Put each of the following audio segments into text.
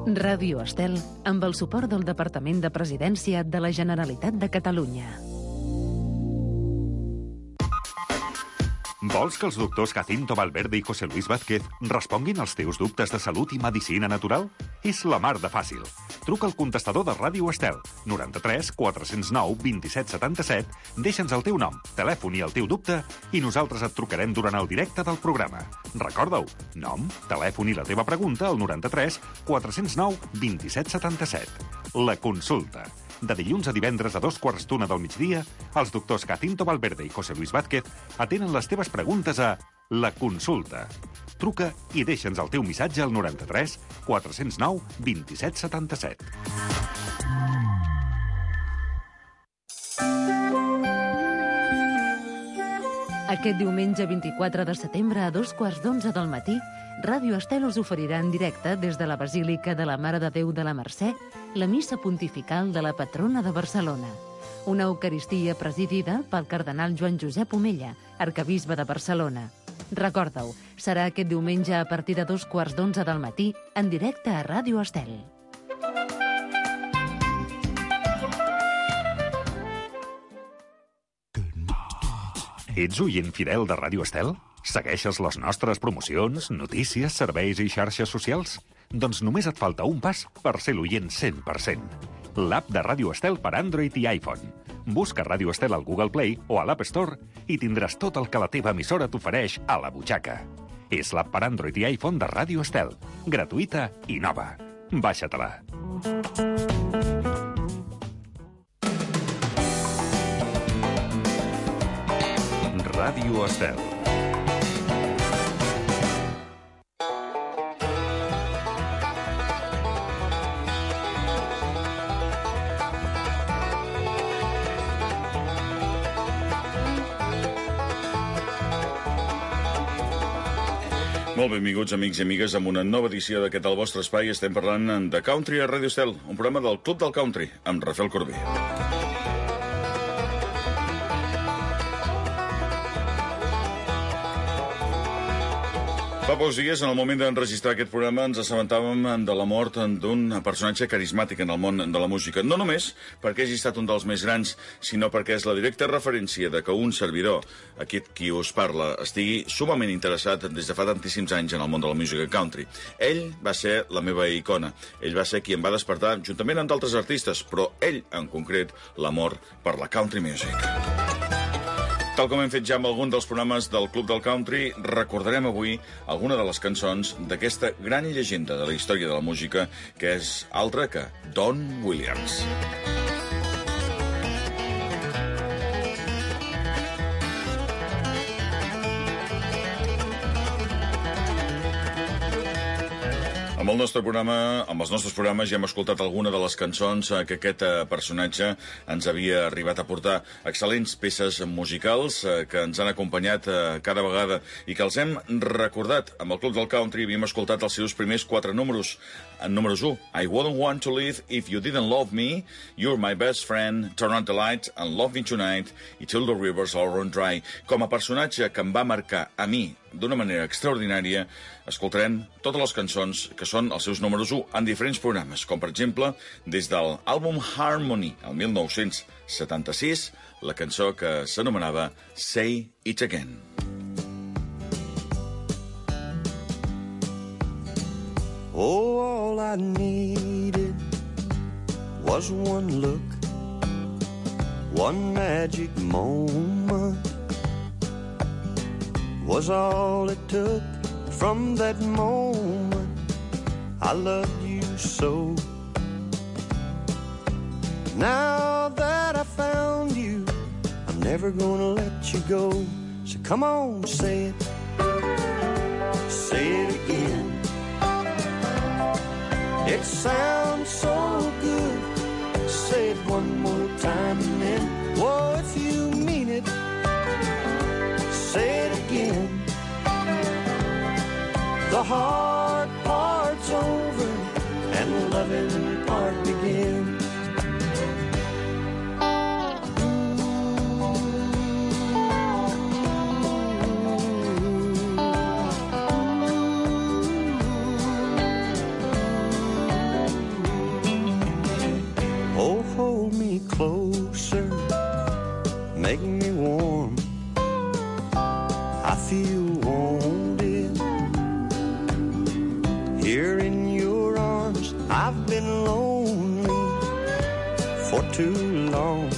Ràdio Estel, amb el suport del Departament de Presidència de la Generalitat de Catalunya. Vols que els doctors Jacinto Valverde i José Luis Vázquez responguin als teus dubtes de salut i medicina natural? És la mar de fàcil. Truca al contestador de Ràdio Estel, 93 409 27 77, deixa'ns el teu nom, telèfon i el teu dubte i nosaltres et trucarem durant el directe del programa. Recorda-ho, nom, telèfon i la teva pregunta al 93 409 27 77. La consulta. De dilluns a divendres a 2:15 del migdia, els doctors Jacinto Valverde i José Luis Vázquez atenen les teves preguntes a La Consulta. Truca i deixa'ns el teu missatge al 93 409 27 77. Aquest diumenge 24 de setembre a 2:15 del matí, Ràdio Estel us oferirà en directe des de la Basílica de la Mare de Déu de la Mercè la missa pontifical de la patrona de Barcelona. Una eucaristia presidida pel cardenal Joan Josep Omella, arquebisbe de Barcelona. Recorda-ho, serà aquest diumenge a partir de 2:15 del matí, en directe a Ràdio Estel. Ets oient fidel de Ràdio Estel? Segueixes les nostres promocions, notícies, serveis i xarxes socials? Doncs només et falta un pas per ser l'oient 100%. L'app de Ràdio Estel per Android i iPhone. Busca Ràdio Estel al Google Play o a l'App Store i tindràs tot el que la teva emissora t'ofereix a la butxaca. És l'app per Android i iPhone de Ràdio Estel. Gratuïta i nova. Baixa-te-la. Ràdio Estel. Molt benvinguts, amics i amigues, amb una nova edició d'aquest El vostre espai. Estem parlant de Country a Ràdio Estel, un programa del Club del Country, amb Rafael Corbí. Fa pocs dies, en el moment d'enregistrar aquest programa, ens assabentàvem de la mort d'un personatge carismàtic en el món de la música. No només perquè hagi estat un dels més grans, sinó perquè és la directa referència de que un servidor, aquest qui us parla, estigui sumament interessat des de fa tantíssims anys en el món de la música country. Ell va ser la meva icona. Ell va ser qui em va despertar, juntament amb d'altres artistes, però ell, en concret, l'amor per la country music. Tal com hem fet ja amb algun dels programes del Club del Country, recordarem avui alguna de les cançons d'aquesta gran llegenda de la història de la música, que és altra que Don Williams. Amb els nostres programes ja hem escoltat alguna de les cançons que aquest personatge ens havia arribat a portar. Excel·lents peces musicals que ens han acompanyat cada vegada i que els hem recordat. Amb el Club del Country havíem escoltat els seus primers 4 números. En números 1, I Wouldn't Want to Live If You Didn't Love Me, You're My Best Friend, Turn On the Lights, and Love Me Tonight, i Till the Rivers All Run Dry. Com a personatge que em va marcar a mi d'una manera extraordinària, escoltarem totes les cançons que són els seus números 1 en diferents programes, com per exemple, des de l'àlbum Harmony, el 1976, la cançó que s'anomenava Say It Again. Oh, all I needed was one look, one magic moment, was all it took. From that moment I loved you so. Now that I found you, I'm never gonna let you go. So come on, say it again. It sounds so good. Say it one more time and then, oh, if you mean it, say it again. The hard part's over and the loving part begins. I've been lonely for too long.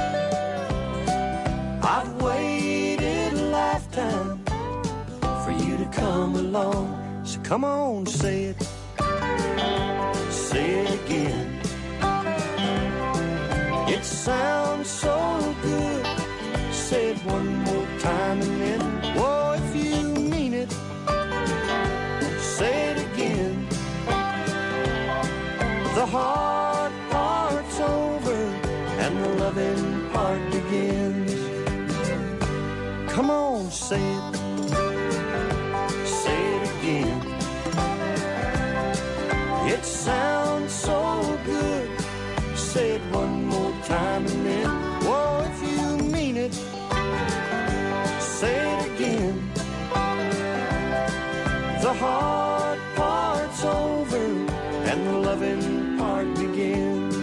I've waited a lifetime for you to come along. So come on, say it again. It sounds so good. Say it one more time and then, whoa, if you mean it, say it again. The hard part's over and the loving part begins. Come on, say it again. It sounds so good. Say it one more time and then, whoa, if you mean it, say it again. The hard part's over and the loving part begins.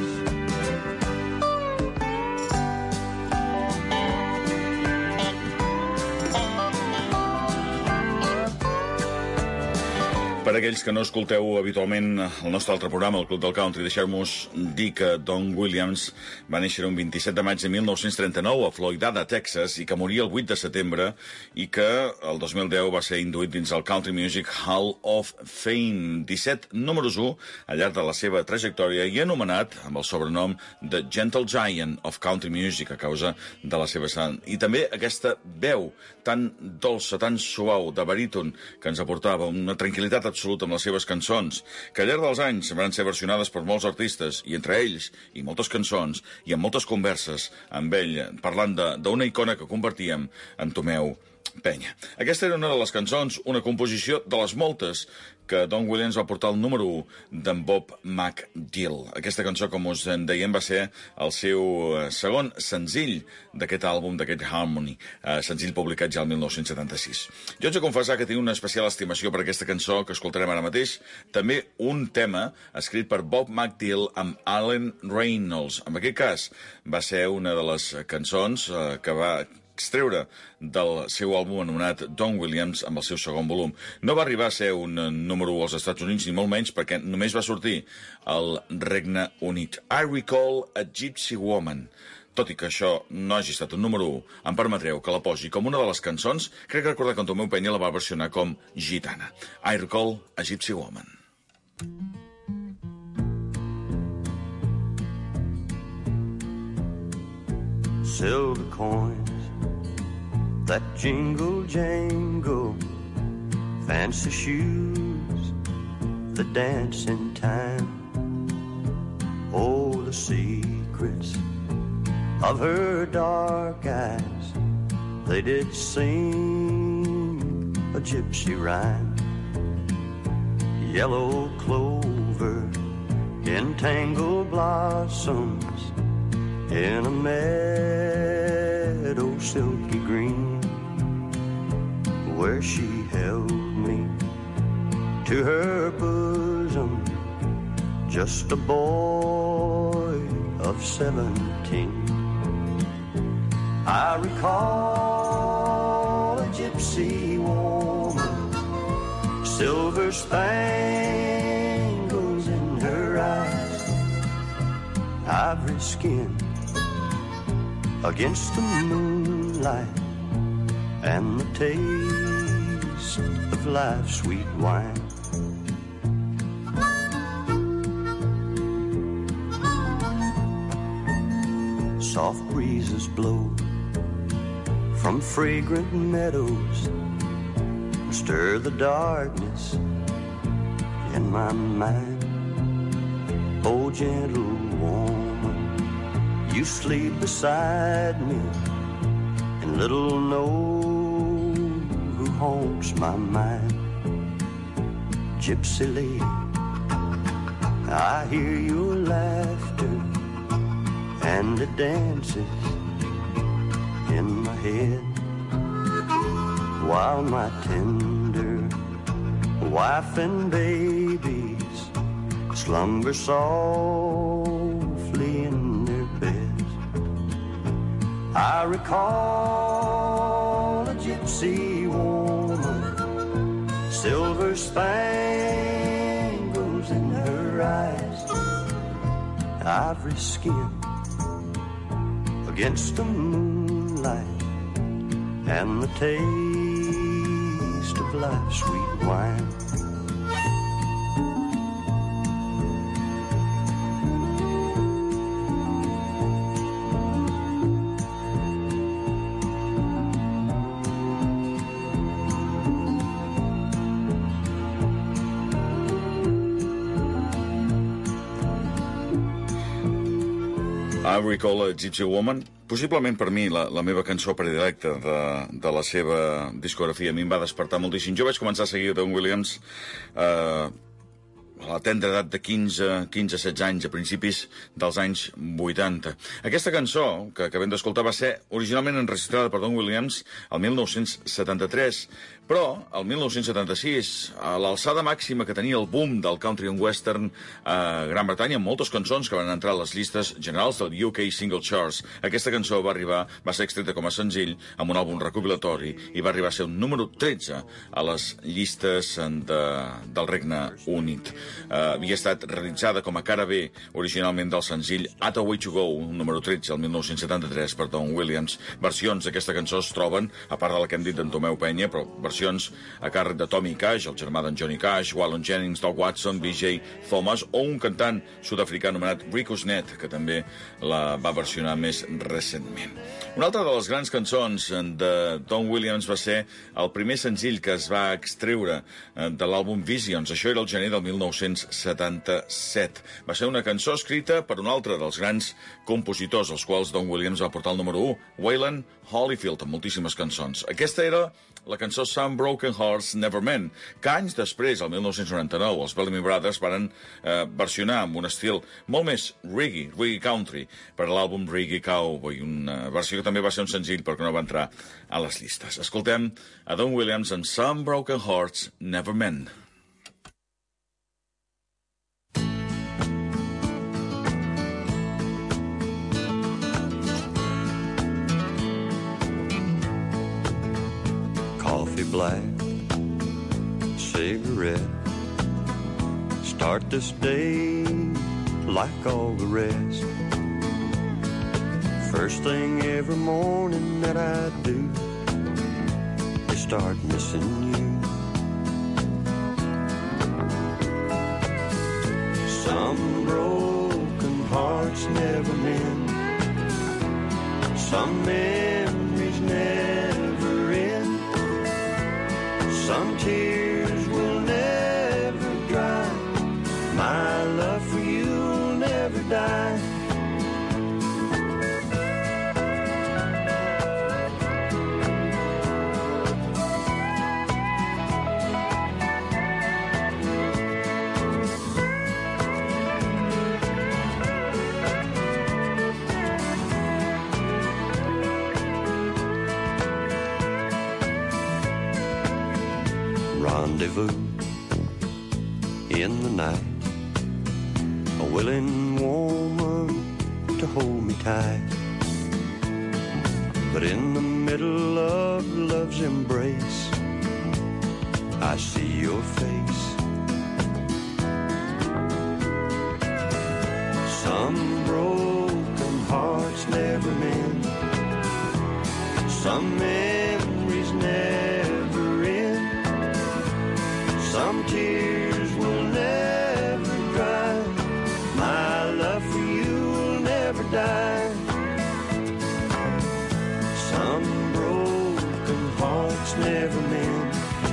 Per aquells que no escolteu habitualment el nostre altre programa, el Club del Country, deixeu-nos dir que Don Williams va néixer un 27 de maig de 1939 a Floydada, Texas, i que moria el 8 de setembre, i que el 2010 va ser induït dins el Country Music Hall of Fame. 17 números 1 al llarg de la seva trajectòria i anomenat amb el sobrenom de Gentle Giant of Country Music a causa de la seva sang. I també aquesta veu tan dolça, tan suau, de baríton, que ens aportava una tranquil·litat absoluta amb les seves cançons, que al llarg dels anys van ser versionades per molts artistes, i entre ells, i moltes cançons, i amb moltes converses amb ell, parlant d'una icona que convertíem en Tomeu Penya. Aquesta era una de les cançons, una composició de les moltes que Don Williams va portar al número 1 d'en Bob McDill. Aquesta cançó, com us en dèiem, va ser el seu segon senzill d'aquest àlbum, d'aquest Harmony, senzill publicat ja el 1976. Jo haig de confessar que tinc una especial estimació per aquesta cançó que escoltarem ara mateix. També un tema escrit per Bob McDill amb Alan Reynolds. En aquest cas va ser una de les cançons que va extreure del seu àlbum anomenat Don Williams amb el seu segon volum. No va arribar a ser un número 1 als Estats Units, ni molt menys, perquè només va sortir al Regne Unit. I Recall a Gypsy Woman. Tot i que això no hagi estat un número 1, em permetreu que la posi com una de les cançons, crec que recordar que en Tomeu Penya la va versionar com Gitana. I Recall a Gypsy Woman. Silver coins that jingle jangle, fancy shoes that dance in time. Oh, the secrets of her dark eyes, they did sing a gypsy rhyme. Yellow clover in tangled blossoms in a meadow silky green, where she held me to her bosom, just a boy of 17. I recall a gypsy woman, silver spangles in her eyes, ivory skin against the moonlight, and the taste of life's sweet wine. Soft breezes blow from fragrant meadows, stir the darkness in my mind. Oh, gentle woman, you sleep beside me, and little know who haunts my mind. Gypsy lady, I hear your laughter, and it dances in my head, while my tender wife and babies slumber softly in their beds. I recall a gypsy woman, silver spangles in her eyes, ivory skin against the moonlight and the taste of life's sweet wine. I Recall a Gypsy Woman, possiblement per mi la meva cançó predilecta de la seva discografia. A mi em va despertar moltíssim. Jo vaig començar a seguir Don Williams a la tendra edat de 15-16 anys, a principis dels anys 80. Aquesta cançó que acabem d'escoltar va ser originalment enregistrada per Don Williams el 1973, però el 1976, a l'alçada màxima que tenia el boom del country and western a Gran Bretanya, amb moltes cançons que van entrar a les llistes generals del UK Single Charts, aquesta cançó va ser extreta com a senzill amb un àlbum recopilatori i va arribar a ser un número 13 a les llistes del Regne Unit. Havia estat realitzada com a cara B originalment del senzill At a Way to Go, un número 13 el 1973 per Don Williams. Versions d'aquesta cançó es troben, a part de la que hem dit d'en Tomeu Penya, però versions a càrrec de Tommy Cash, el germà d'en Johnny Cash, Waylon Jennings, Doug Watson, B.J. Thomas, o un cantant sud-africà anomenat Rico Snett, que també la va versionar més recentment. Una altra de les grans cançons de Don Williams va ser el primer senzill que es va extreure de l'àlbum Visions. Això era el gener del 1977. Va ser una cançó escrita per un altre dels grans compositors, els quals Don Williams va portar el número 1, Waylon Holyfield, amb moltíssimes cançons. Aquesta era la cançó Some Broken Hearts Never Mend, que anys després, el 1999, els Bellamy Brothers van versionar amb un estil molt més reggae country, per a l'àlbum Reggae Cowboy, una versió que també va ser un senzill perquè no va entrar a les llistes. Escoltem a Don Williams en Some Broken Hearts Never Mend. Coffee black, cigarette. Start this day like all the rest. First thing every morning that I do is start missing you. Some broken hearts never mend. Some memories never end. Some tears will never dry. My love for you will never die. Rendezvous in the night, a willing woman to hold me tight. But in the middle of love's embrace, I see your face. Some broken hearts never mend. Some memories never end. Some tears will never dry. My love for you will never die. Some broken hearts never mend.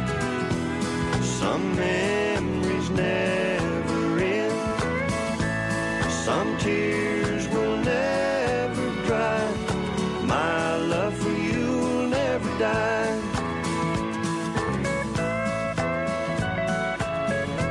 Some memories never end. Some tears will never dry. My love for you will never die.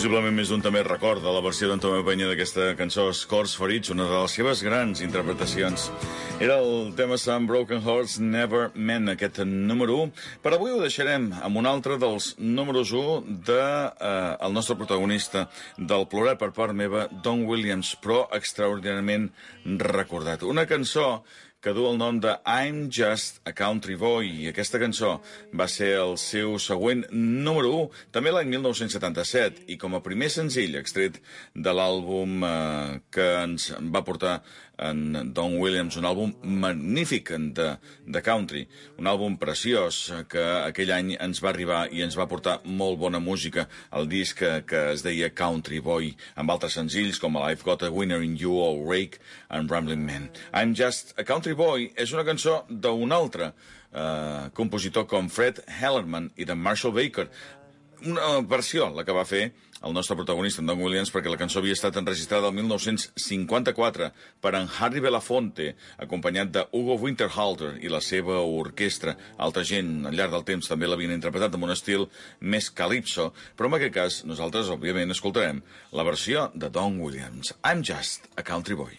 Possiblement més d'un també recorda la versió d'en Tomeu Penya d'aquesta cançó Scores for Each, una de les seves grans interpretacions. Era el tema Some Broken Hearts Never Men, aquest número 1. Per avui ho deixarem amb un altre dels números 1 del nostre protagonista del Plorar per part meva, Don Williams, però extraordinàriament recordat. Una cançó que du el nom de I'm Just a Country Boy, i aquesta cançó va ser el seu següent número 1, també l'any 1977, i com a primer senzill extret de l'àlbum que ens va portar en Don Williams, un àlbum magnífic de country, un àlbum preciós que aquell any ens va arribar i ens va portar molt bona música, el disc que es deia Country Boy, amb altres senzills com I've Got a Winner in You o Rake and Rambling Man. I'm Just a Country Boy és una cançó d'un altre compositor com Fred Hellerman i de Marshall Baker. Una versió, la que va fer el nostre protagonista, en Don Williams, perquè la cançó havia estat enregistrada el 1954 per en Harry Belafonte, acompanyat de Hugo Winterhalter i la seva orquestra. Altra gent, al llarg del temps, també l'havien interpretat amb un estil més calypso, però en aquest cas nosaltres, òbviament, escoltarem la versió de Don Williams. I'm Just a Country Boy.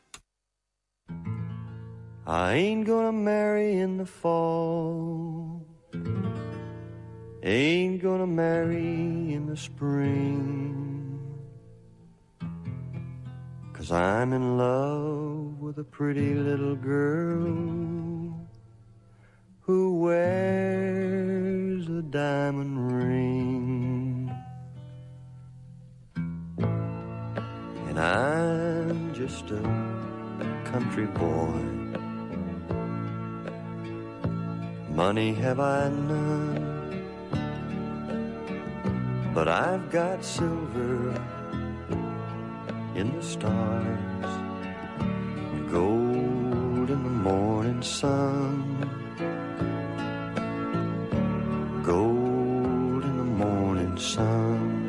I ain't gonna marry in the fall, ain't gonna marry in the spring, 'cause I'm in love with a pretty little girl who wears a diamond ring. And I'm just a country boy, money have I none, but I've got silver in the stars, gold in the morning sun, gold in the morning sun.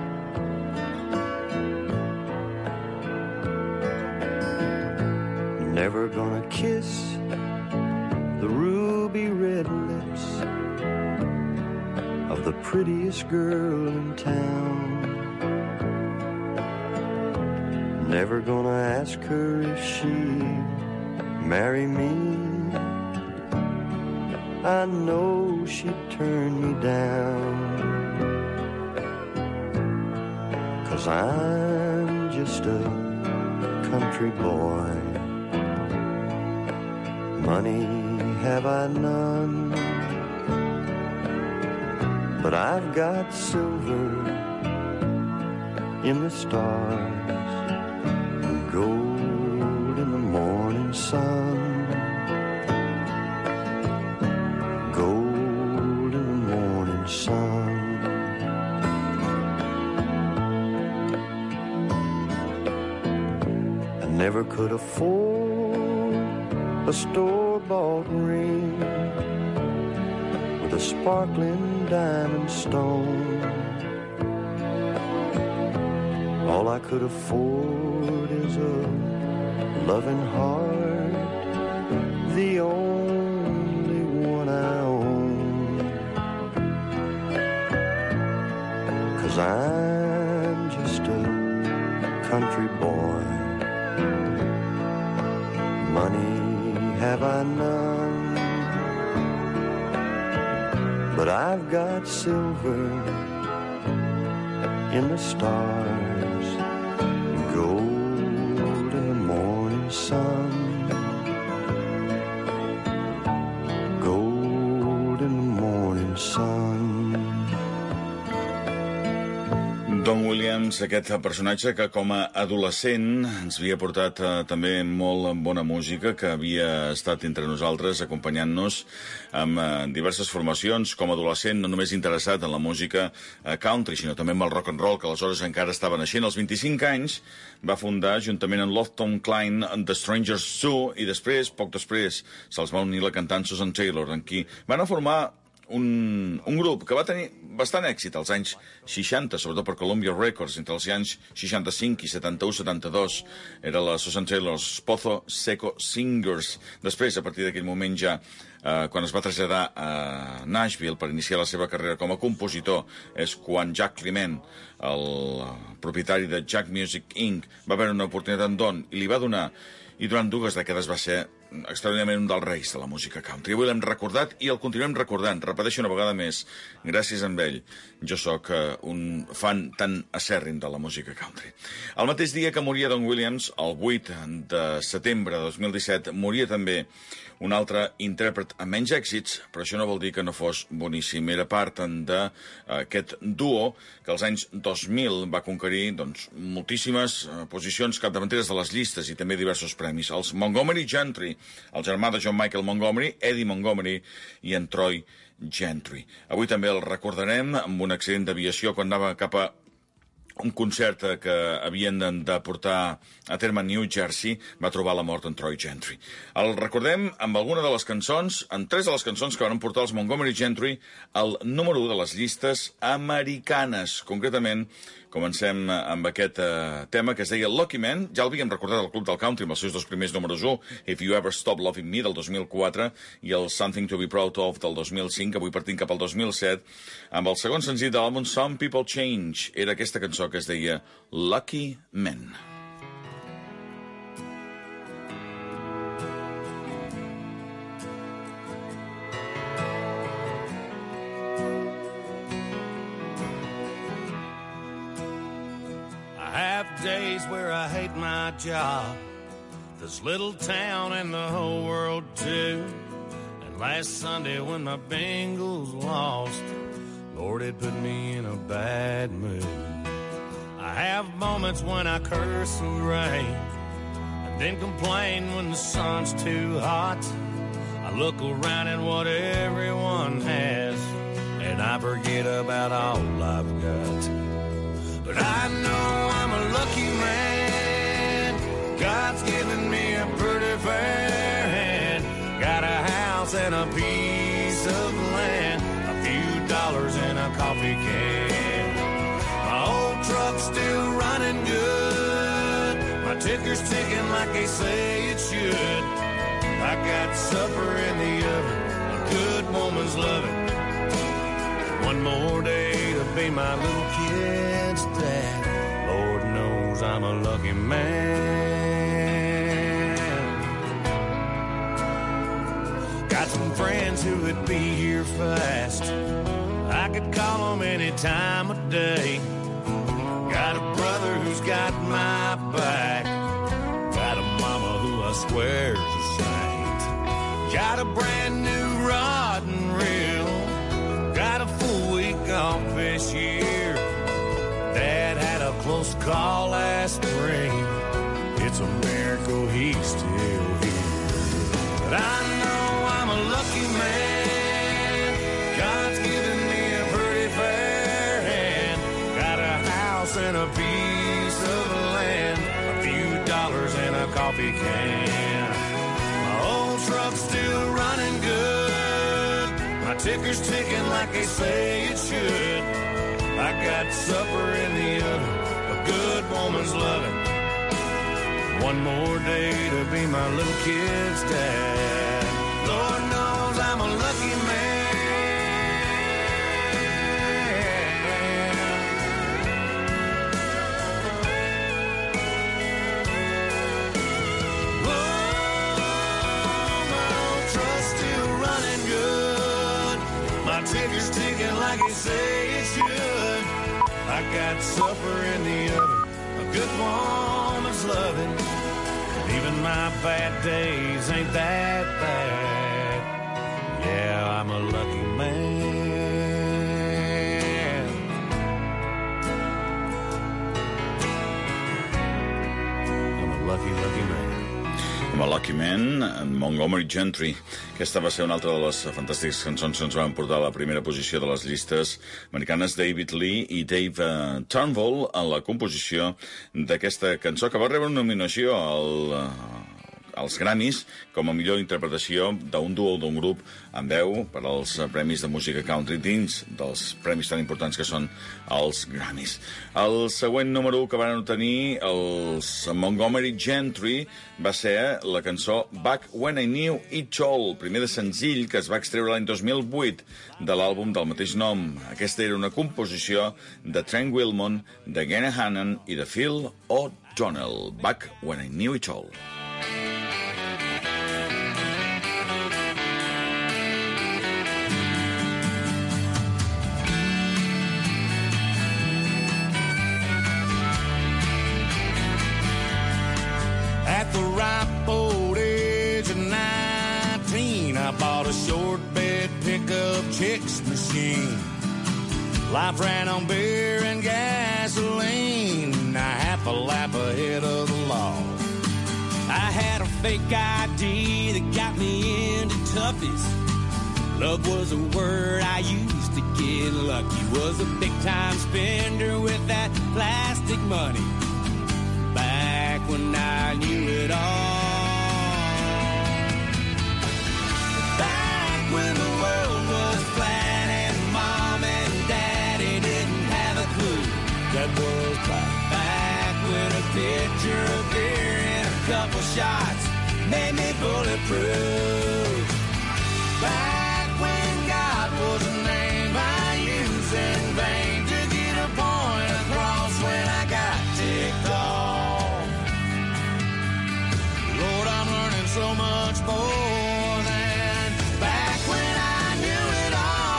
Never gonna kiss the ruby red lips of the prettiest girl in town. Never gonna ask her if she'd marry me, I know she'd turn me down, 'cause I'm just a country boy, money have I none, but I've got silver in the stars, gold in the morning sun, gold in the morning sun. I never could afford a store-bought ring with a sparkling diamond stone. All I could afford is a loving heart, the only one I own. 'Cause I'm just a country boy, money have I none, but I've got silver in the stars, gold in the morning sun, gold in the morning sun. Don Williams, aquest personatge que com a adolescent ens havia portat també molt bona música, que havia estat entre nosaltres acompanyant-nos amb diverses formacions com a adolescent, no només interessat en la música country, sinó també amb el rock and roll, que aleshores encara estava naixent. Als 25 anys va fundar, juntament amb Lofton Klein, The Strangers Zoo, i després, poc després, se'ls va unir la cantant Susan Taylor, en qui van a formar un grup que va tenir bastant èxit als anys 60, sobretot per Columbia Records, entre els anys 65 i 71-72. Era la Susan Taylor's Pozo Seco Singers. Després, a partir d'aquell moment ja, quan es va traslladar a Nashville per iniciar la seva carrera com a compositor, és quan Jack Clement, el propietari de Jack Music Inc., va veure una oportunitat en Don i li va donar, i durant 2 dècades va ser extraordinàriament un dels reis de la música country. Avui l'hem recordat i el continuem recordant. Repeteixo una vegada més, gràcies a ell, jo sóc un fan tan acèrrim de la música country. El mateix dia que moria Don Williams, el 8 de setembre de 2017, moria també un altre intèrpret amb menys èxits, però això no vol dir que no fos boníssim. Era part d'aquest duo que als anys 2000 va conquerir moltíssimes posicions capdavanteres de les llistes i també diversos premis. Els Montgomery Gentry, el germà de John Michael Montgomery, Eddie Montgomery i en Troy Gentry. Avui també el recordarem amb un accident d'aviació quan anava cap a un concert que havien de portar a terme a New Jersey, va trobar la mort en Troy Gentry. El recordem amb alguna de les cançons, en 3 de les cançons que van portar els Montgomery Gentry al número 1 de les llistes americanes. Concretament, comencem amb aquest tema que es deia Lucky Man. Ja l'havíem recordat al Club del Country amb els seus 2 primers números 1, If You Ever Stop Loving Me, del 2004, i el Something to Be Proud of, del 2005, avui partint cap al 2007, amb el segon senzill de l'àlbum Some People Change. Era aquesta cançó que es deia Lucky Man. Days where I hate my job, this little town and the whole world too. And last Sunday when my Bengals lost, Lord, it put me in a bad mood. I have moments when I curse the rain and then complain when the sun's too hot. I look around at what everyone has and I forget about all I've got. But I know I'm a lucky man. God's given me a pretty fair hand. Got a house and a piece of land, a few dollars in a coffee can. My old truck's still running good. My ticker's ticking like they say it should. I got supper in the oven, a good woman's loving. One more day to be my little kid's dad. Lord knows I'm a lucky man. Got some friends who would be here fast. I could call them any time of day. Got a brother who's got my back. Got a mama who I swear's a saint. Got a brand new rod and reel. Got a full week off this year. Dad had a close call last spring. It's a miracle he's still here. But I know I'm a lucky man. God's given me a pretty fair hand. Got a house and a piece of land, a few dollars in a coffee can. My old truck's still running good. My ticker's ticking like they say it should. I got supper in the oven, a good woman's loving. One more day to be my little kid's dad. Lord knows I'm a lucky man. Oh, my old truck's still running good. My ticker's ticking like they say it should. I got supper in the oven, a good woman's loving. Even my bad days ain't that bad. Yeah, I'm a lucky man. I'm a lucky, lucky man. I'm a Lucky Man, Montgomery Gentry. Aquesta va ser una altra de les fantàstiques cançons que ens van portar a la primera posició de les llistes americanes. David Lee i Dave Turnbull en la composició d'aquesta cançó que va rebre una nominació als Grammys com a millor interpretació d'un duo o d'un grup amb veu per als Premis de Música Country dins dels premis tan importants que són els Grammys. El següent número 1 que van tenir els Montgomery Gentry va ser la cançó Back When I Knew It All, primer de senzill que es va extreure l'any 2008 de l'àlbum del mateix nom. Aquesta era una composició de Trent Wilmot, de Gena Hannon i de Phil O'Donnell. Back When I Knew It All. At the ripe old age of 19, I bought a short bed pickup chicks machine. Life ran on beer and gasoline, a half a lap ahead of the law. I had a fake ID that got me into toughies. Love was a word I used to get lucky. Was a big-time spender with that plastic money. Back when I knew it all. Back when the world was flat and Mom and Daddy didn't have a clue. That was back when a pitcher of beer and a couple shots made me bulletproof. Back when God was a name I used in vain to get a point across when I got ticked off. Lord, I'm learning so much more than back when I knew it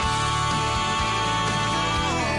all.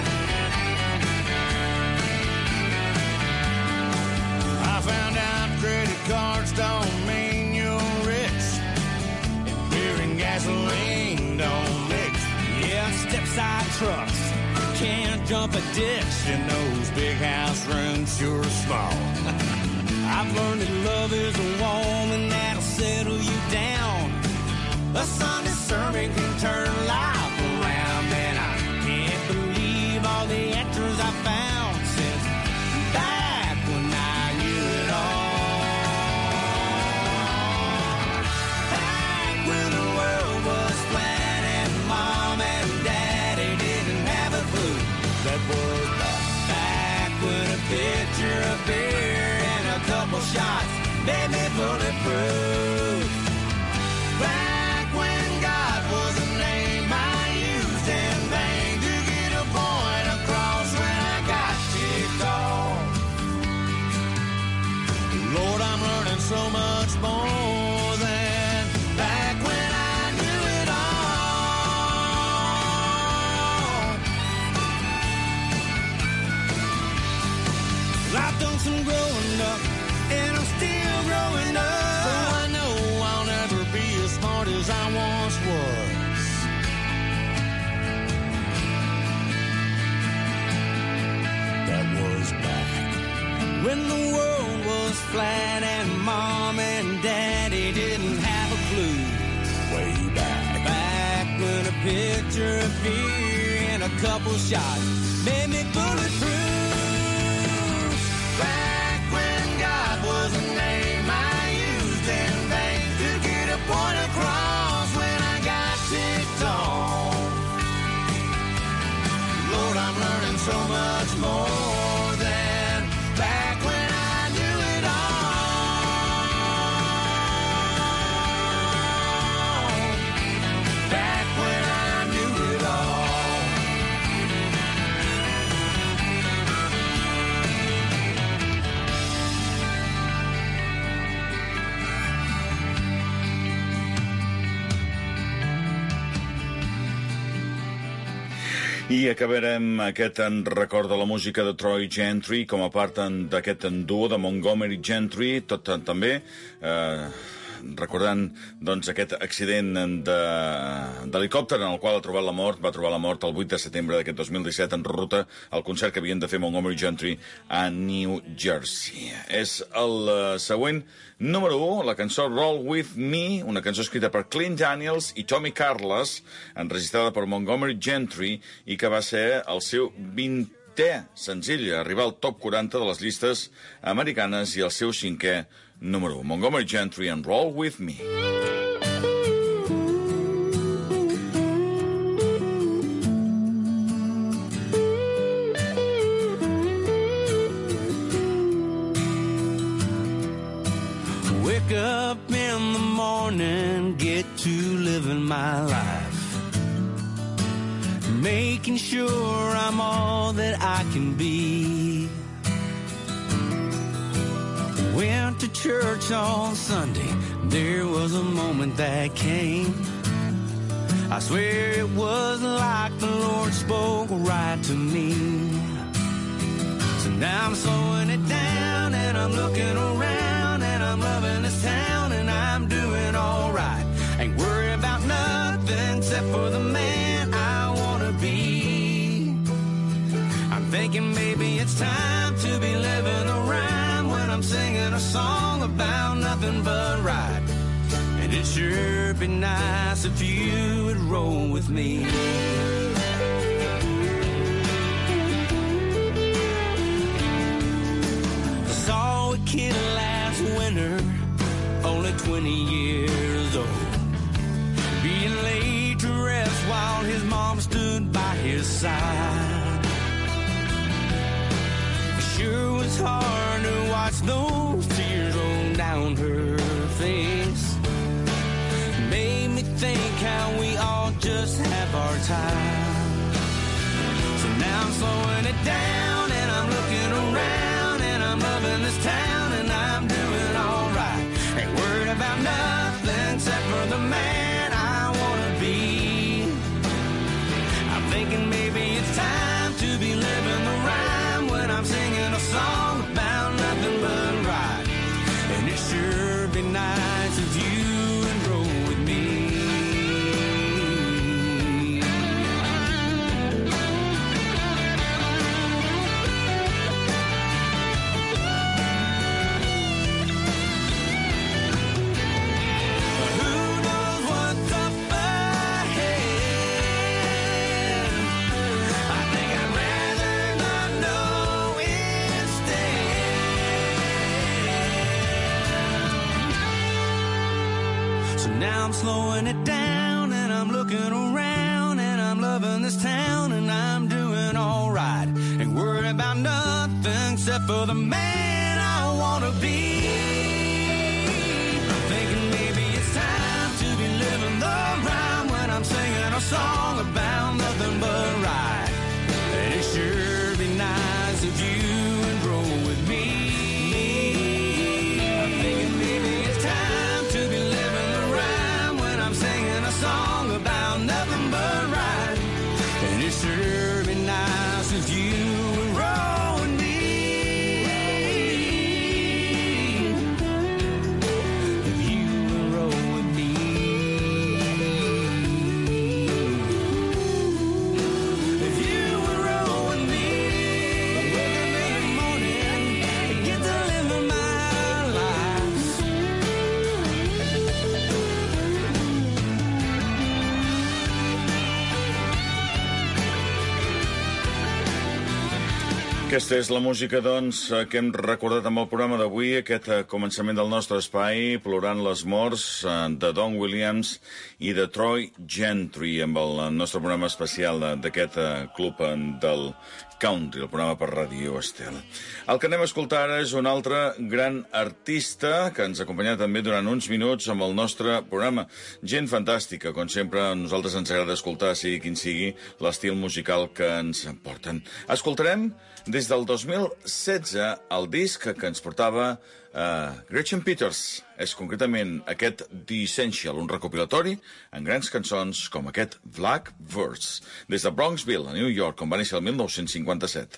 I found out credit cards don't mean you're rich, and beer and gasoline don't mix. Yeah, step-side trucks can't jump a ditch, and those big house rooms sure are small. I've learned that love is a woman that'll settle you down. A Sunday sermon can turn life around, and I can't believe all the answers I found since back when I knew it all. Back when the world was flat and Mom and Daddy didn't have a clue. That was back when a pitcher of beer and a couple shots made me bulletproof. Back when God was a name I used in vain to get a point across when I got ticked off. Lord, I'm learning so much more than back when I knew it all. Well, I've done some growing up, and I'm still growing up. So I know I'll never be as smart as I once was. That was back when the world was flat and Mom and Daddy didn't have a clue. Way back. Back when a pitcher of beer and a couple shots made me bulletproof. Back when God was a name I used in vain to get a point across when I got ticked off. Lord, I'm learning so much more than back when I knew it all. Back when I knew it all. I acabarem aquest record de la música de Troy Gentry com a part d'aquest duo de Montgomery Gentry, tot també recordant doncs, aquest accident d'helicòpter en el qual va trobar la mort el 8 de setembre d'aquest 2017 en ruta al concert que havien de fer Montgomery Gentry a New Jersey. És el següent número 1, la cançó Roll With Me, una cançó escrita per Clint Daniels i Tommy Carles, enregistrada per Montgomery Gentry i que va ser el seu 20 8è senzill a arribar al top 40 de les llistes americanes i el seu 5è número 1. Montgomery Gentry and Roll With Me. Wake up in the morning, get to living my life, making sure I'm all that I can be. Went to church on Sunday, there was a moment that came. I swear it was like the Lord spoke right to me. So now I'm slowing it down and I'm looking around and I'm loving this town and I'm doing alright. Ain't worried about nothing except for the man I wanna be. I'm thinking maybe it's time to be living the rhyme when I'm singing a song about nothing but right. And it sure be nice if you would roll with me. Saw a kid last winter, only 20 years old, being laid to rest while his mom stood by his side. It sure was hard to watch those tears roll down her face. Made me think how we all just have our time. So now I'm slowing it down and I'm looking around and I'm loving this town and I'm doing alright. Ain't worried about nothing except for the man I wanna be. I'm thinking maybe it's time to be living the rhyme when I'm singing a song about nothing but right. And it sure be nice if you would roll with me. Now I'm slowing it down and I'm looking around and I'm loving this town and I'm doing alright. Ain't worried about nothing except for the man I wanna be. I'm thinking maybe it's time to be living the rhyme when I'm singing a song about nothing but right. And it sure be nice if you would roll with me. I'm thinking maybe it's time to be living the rhyme when I'm singing a song about nothing but right. And it sure be nice if you would roll with me. If you would roll with me. If you would roll with me. Waking in the morning to get to living my life. Aquesta és la música, doncs, que hem recordat amb el programa d'avui, aquest començament del nostre espai, Plorant les morts, de Don Williams i de Troy Gentry, amb el nostre programa especial d'aquest club del country, el programa per Ràdio Estel. El que anem a escoltar ara és un altre gran artista que ens ha acompanyat també durant uns minuts amb el nostre programa. Gent fantàstica, com sempre, a nosaltres ens agrada escoltar, sigui quin sigui, l'estil musical que ens porten. Escoltarem des del 2016 el disc que ens portava Gretchen Peters. És concretament aquest The Essential, un recopilatori en grans cançons com aquest Black Verse, des de Bronxville, a New York, on va néixer el 1957.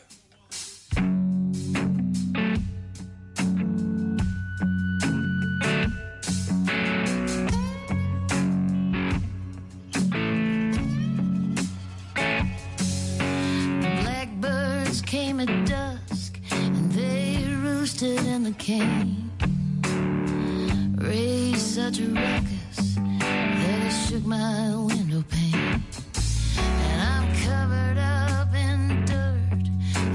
Blackbirds came at dusk and they roosted in the cane. Raised such a ruckus that it shook my window pane. And I'm covered up in dirt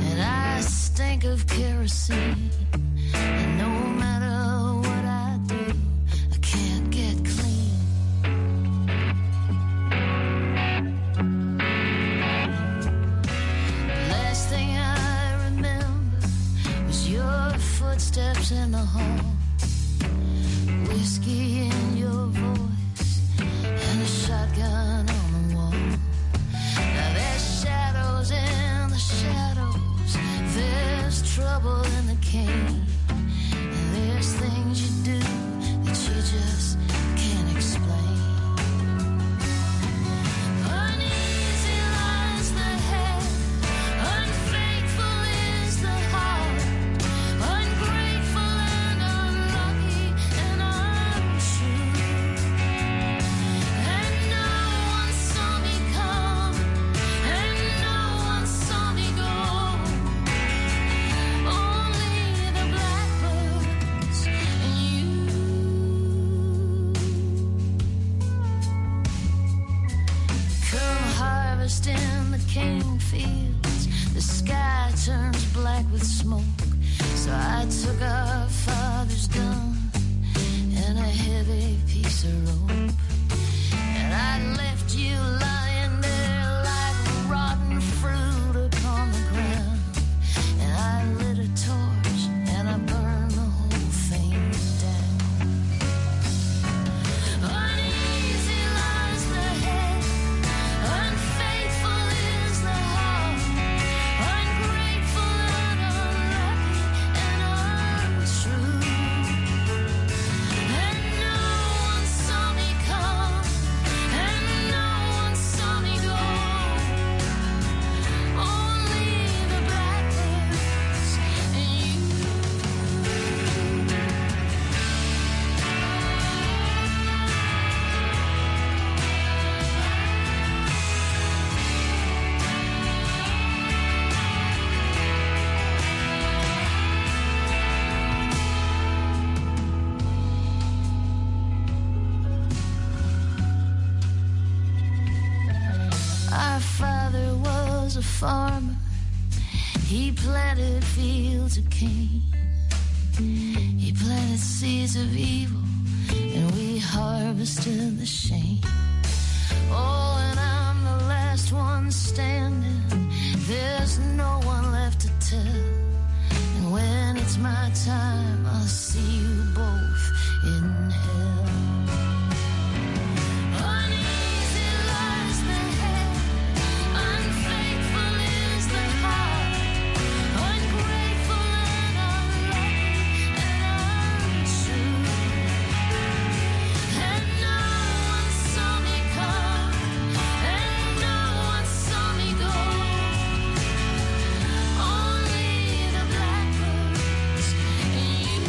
see. And no matter what I do, I can't get clean. The last thing I remember was your footsteps in the hall, whiskey in your voice, and a shotgun on the wall. Now there's shadows in the shadows, there's trouble in the cane, and there's things you do that you just can't explain. Uneasy lies the head, unfaithful is the heart, ungrateful and unlucky and untrue. And no one saw me come, and no one saw me go. Only the blackbirds and you. Come harvest in the cane fields, the sky turns black with smoke. So I took our father's gun and a heavy piece of rope, and I left you lying there like rotten fruit upon the ground. And I lit a torch and I burned the whole thing down. Uneasy lies the head, unfaithful is the heart, ungrateful and unlucky and untrue. And no one saw me come, and no one saw me go. Only the blackbirds and you. Our father was a farmer. He planted fields of cane. He planted seeds of evil, and we harvested the shame. Oh, and I'm the last one standing. There's no one left to tell. And when it's my time, I'll see you both in hell. Uneasy lies the head, unfaithful is the heart, ungrateful and unlucky and untrue. And no one saw me come, and no one saw me go. Only the blackbirds and you.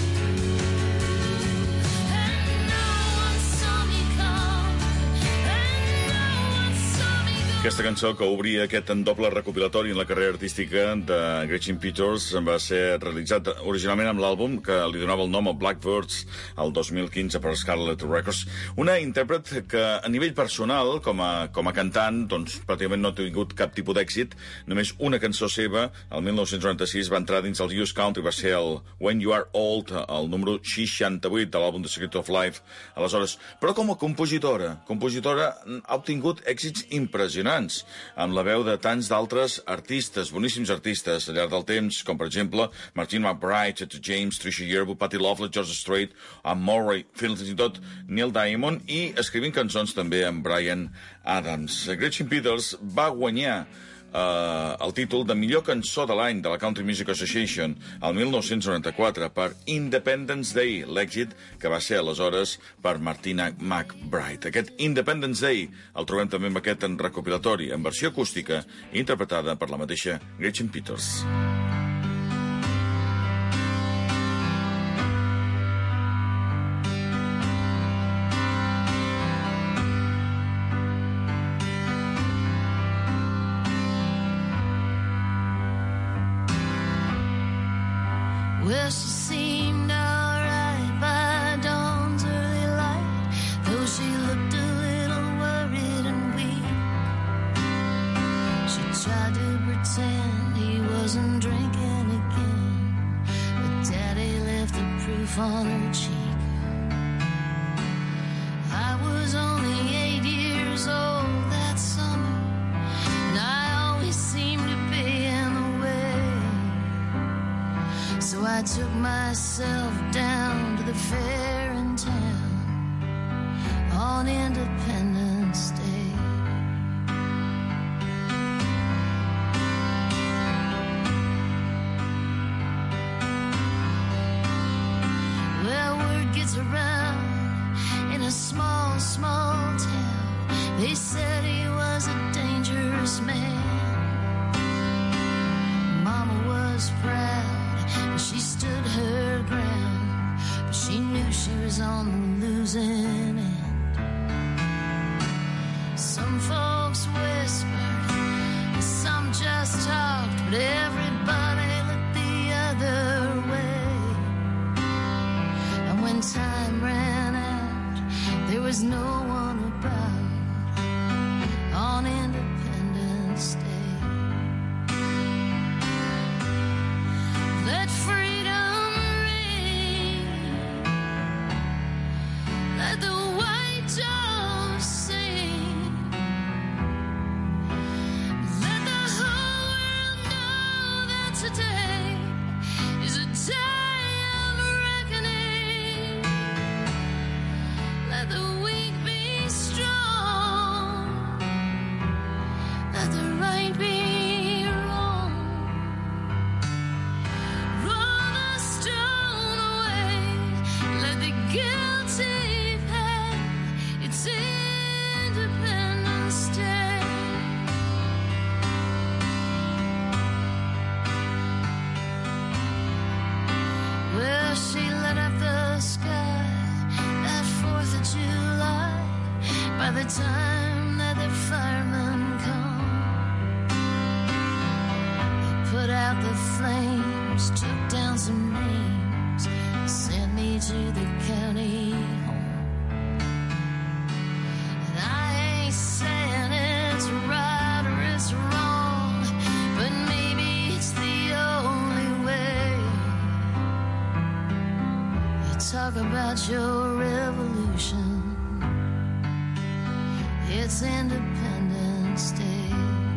And no one saw me come, and no one saw me go. Aquesta cançó que obria aquest doble recopilatori en la carrera artística de Gretchen Peters va ser realitzat originalment amb l'àlbum que li donava el nom a Blackbirds el 2015 per Scarlet Records. Una intèrpret que a nivell personal, com a cantant, doncs pràcticament no ha tingut cap tipus d'èxit. Només una cançó seva, el 1996, va entrar dins el US Country, va ser el When You Are Old, el número 68 de l'àlbum The Secret of Life. Aleshores, però com a compositora ha obtingut èxits impressionants, amb la veu de tants d'altres artistes, boníssims artistes al llarg del temps, com per exemple Martine McBride, Etta James, Trisha Yearwood, Patti Loveland, George Strait, amb Murray, fins i tot Neil Diamond, i escrivint cançons també amb Bryan Adams. Gretchen Peters va guanyar el títol de millor cançó de l'any de la Country Music Association el 1994 per Independence Day, l'èxit que va ser aleshores per Martina McBride. Aquest Independence Day el trobem també amb aquest recopilatori en versió acústica interpretada per la mateixa Gretchen Peters. Well, she seemed alright by dawn's early light, though she looked a little worried and weak. She tried to pretend he wasn't drinking again, roof on her cheek. I was only 8 years old that summer, and I always seemed to be in the way. So I took myself down to the fair in town on Independence Day. Well, word gets around in a small town. They said he was a dangerous man. Mama was proud, and she stood her ground, but she knew she was on the losing end. Some folks whispered, and some just talked, but everybody looked the other way. And when time ran out, there was no one about on Independence Day. Let freedom ring, let the white doves sing, let the whole world know that today is a day of reckoning. Let the weak be strong, let the right be wrong. Roll the stone away, let the guilty pay. It's Independence Day. Well, she lit up the sky that 4th of July. By the time that the firemen come, they put out the flames, took down some names, sent me to the county home. And I ain't saying it's right or it's wrong, but maybe it's the only way. You talk about your revolution, it's Independence Day.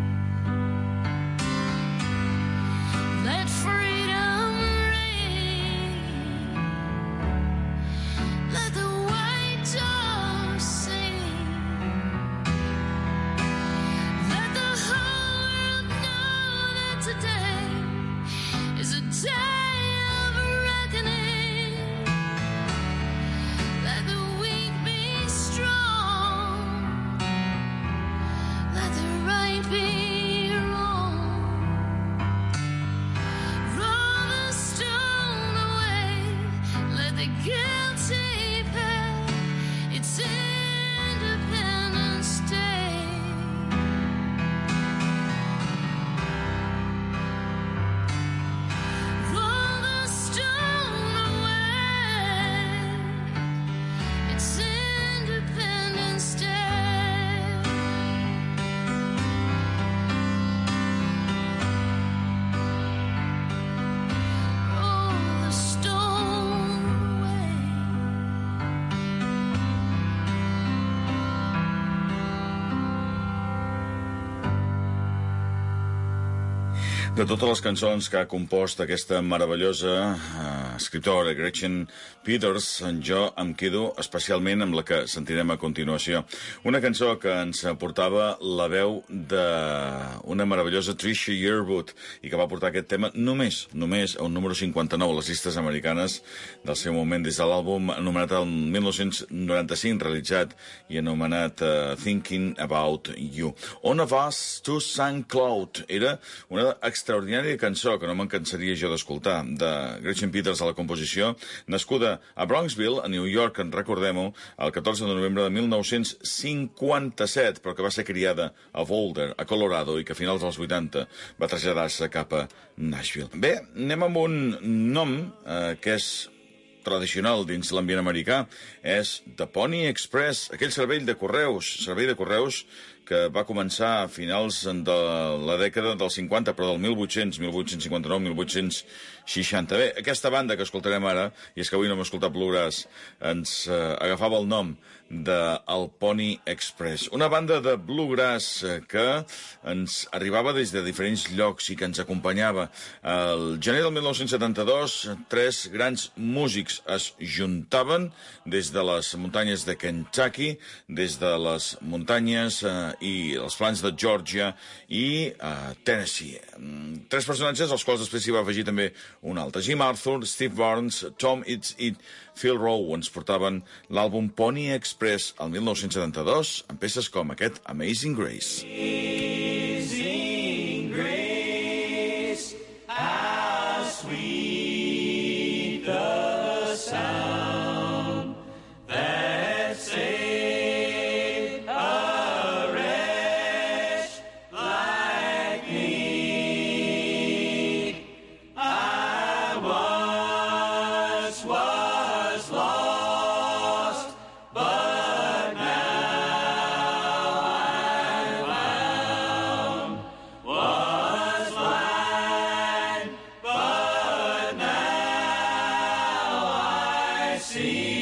Let freedom ring, let the white doves sing, let the whole world know that today is a day of reckoning. Let the weak be strong, let the right be wrong. Roll the stone away, let the guilty pay. It's Independence Day. Roll the stone away, it's Independence Day. Roll the stone away. De totes les cançons que ha compost aquesta meravellosa escriptora Gretchen Peters, jo em quedo especialment amb la que sentirem a continuació. Una cançó que ens portava la veu d'una meravellosa Trisha Yearwood i que va portar aquest tema només a un número 59 a les llistes americanes del seu moment, des de l'àlbum anomenat el 1995, realitzat i anomenat Thinking About You. On of Us to St. Cloud era una extraordinària cançó que no me'n cansaria jo d'escoltar, de Gretchen Peters a la composició, nascuda a Bronxville, a New York, recordem-ho, el 14 de novembre de 1957, però que va ser criada a Boulder, a Colorado, i que a finals dels 80 va traslladar-se cap a Nashville. Bé, anem amb un nom que és tradicional dins l'ambient americà, és The Pony Express, aquell servei de correus que va començar a finals de la dècada dels 50, però del 1859, 1860. Bé, aquesta banda que escoltarem ara, i és que avui no hem escoltat bluegrass, ens agafava el nom del Pony Express. Una banda de bluegrass que ens arribava des de diferents llocs i que ens acompanyava. El gener del 1972, 3 grans músics es juntaven des de les muntanyes de Kentucky, des de les muntanyes i els plans de Georgia i Tennessee. 3 personatges, als quals després s'hi va afegir també un altre. Jim Arthur, Steve Burns, Tom It's It, Phil Rowe ens portaven l'àlbum Pony Express el 1972 amb peces com aquest Amazing Grace. Amazing grace, how sweet the sound that saved a wretch like me. I once was lost, but now I'm found. Was blind, but now I see.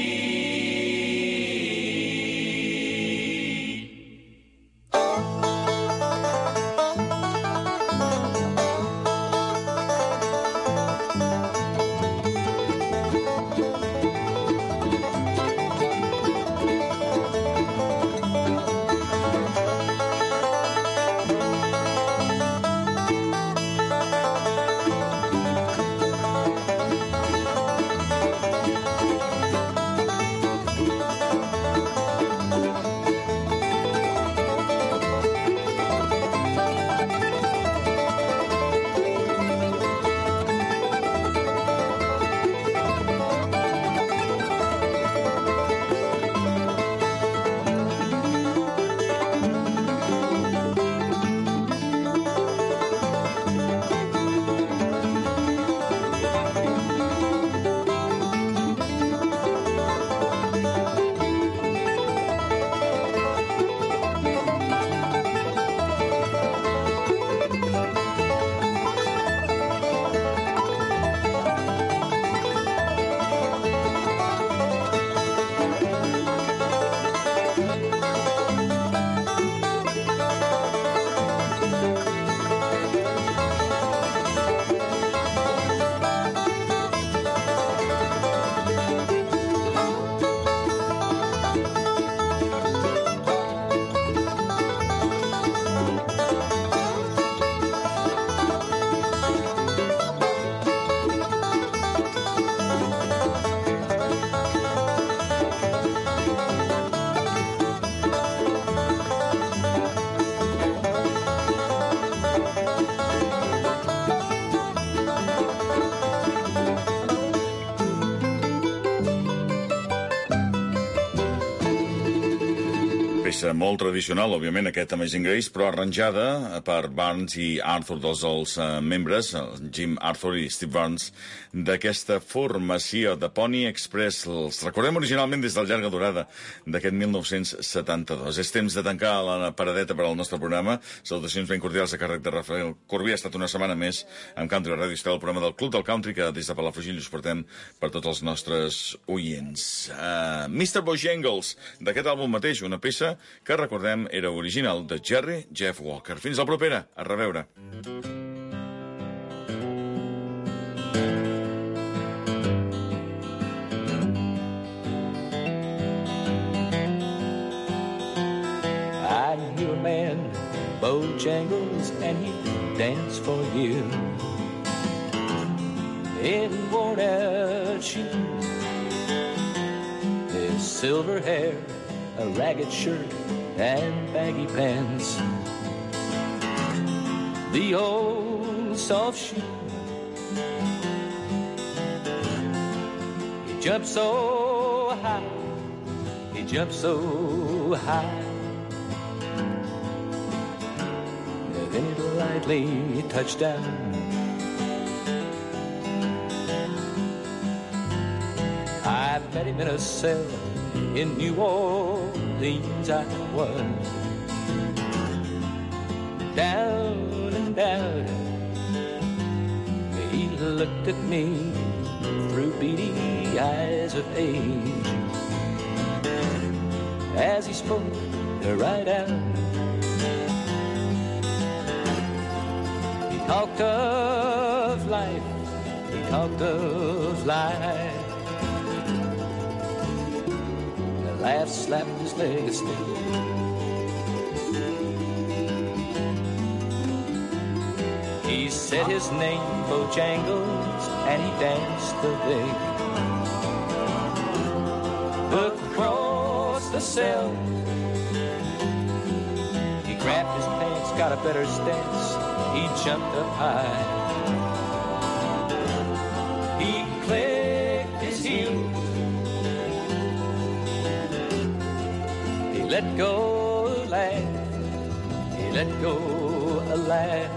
Peça molt tradicional, òbviament, aquest Amazing Grace, però arranjada per Burns i Arthur, dos dels membres, Jim Arthur i Steve Burns, d'aquesta formació de Pony Express. Els recordem originalment des del Llarga Durada d'aquest 1972. És temps de tancar la paradeta per al nostre programa. Salutacions ben cordials a càrrec de Rafael Corbí. Ha estat una setmana més amb Country Radio Estel, el programa del Club del Country, que des de Palafrugell us portem per tots els nostres oients. Mr. Bojangles, d'aquest àlbum mateix, una peça que, recordem, era original de Jerry Jeff Walker. Fins la propera. A reveure. I knew a man, Bojangles, and he'd dance for you in worn-out shoes, his silver hair, a ragged shirt, and baggy pants. The old soft shoe, he jumped so high, he jumped so high, and then it lightly touched down. I met him in a cell in New Orleans I was. down and out. He looked at me through beady eyes of age. As he spoke right out, he talked of life, he talked of life. The laugh slapped his leg asleep. He said his name, Bojangles, and he danced the leg across the cell. He grabbed his pants, got a better stance, he jumped up high. He clicked his heels, he let go a laugh, he let go a laugh.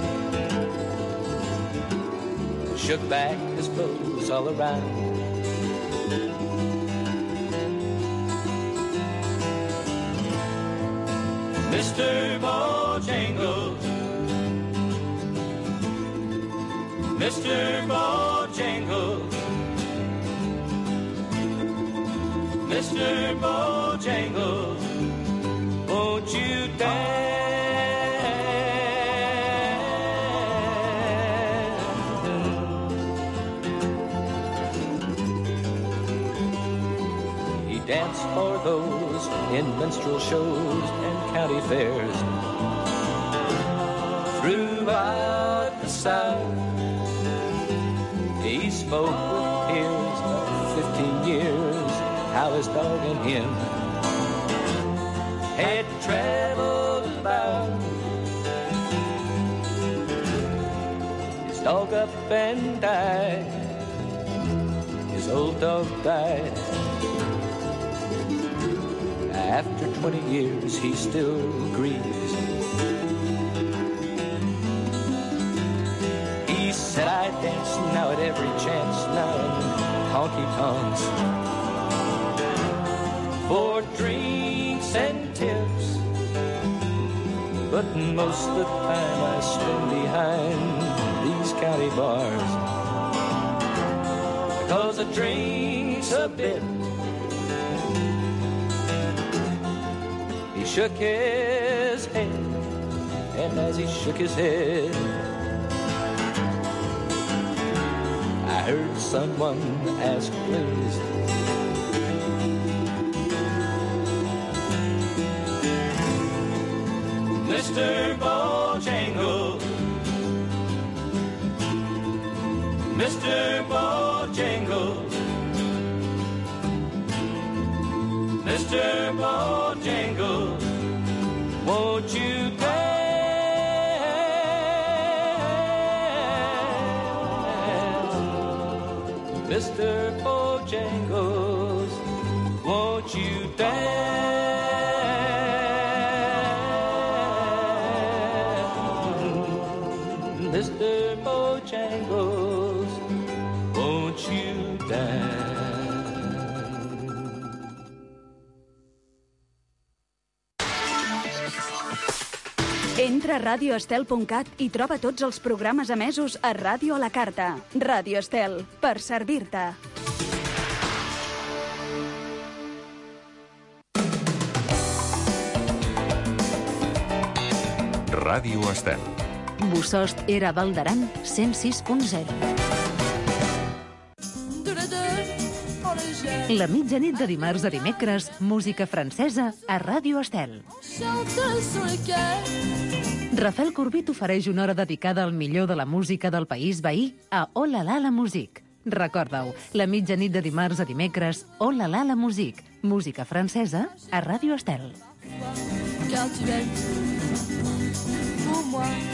Shook back his clothes all around. Mr. Bojangles, Mr. Bojangles, Mr. Bojangles, won't you dance? Dance for those in minstrel shows and county fairs throughout the South. He spoke with tears of 15 years, how his dog and him had traveled about. His dog up and died, his old dog died. After 20 years, he still grieves. He said, I dance now at every chance, now in honky-tonks, for drinks and tips. But most of the time I spend behind these county bars, because the drink's a bit. He shook his head, and as he shook his head, I heard someone ask, please, Mr. Bojangles, Mr. Bojangles, Mr. Bojangles, won't you dance? Mr. Bojangles, won't you dance? Mr. Bojangles, won't you dance? Entra a radioestel.cat i troba tots els programes emesos a Ràdio a la Carta. Ràdio Estel, per servir-te. Ràdio Estel. Bossòst era Val d'Aran, 106.0. La mitjanit de dimarts a dimecres, música francesa a Ràdio Estel. Rafael Corbí t'ofereix una hora dedicada al millor de la música del país veí a Oh la la la musique. Recorda-ho, la mitjanit de dimarts a dimecres, Oh la la la musique, música francesa a Ràdio Estel. Car tu es pour moi.